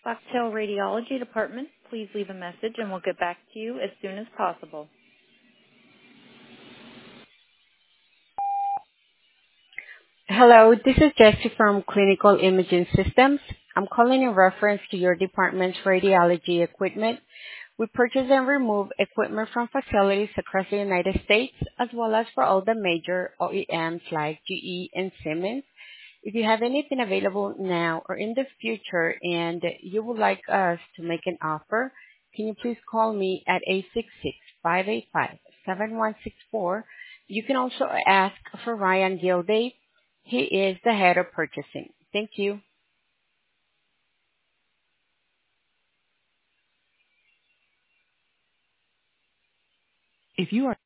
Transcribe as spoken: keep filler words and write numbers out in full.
Foxtail Radiology Department, please leave a message and we'll get back to you as soon as possible. Hello, this is Jessie from Clinical Imaging Systems. I'm calling in reference to your department's radiology equipment. We purchase and remove equipment from facilities across the United States, as well as for all the major O E Ms like G E and Siemens. If you have anything available now or in the future and you would like us to make an offer, can you please call me at eight six six, five eight five, seven one six four. You can also ask for Ryan Gilday. He is the head of purchasing. Thank you. If you are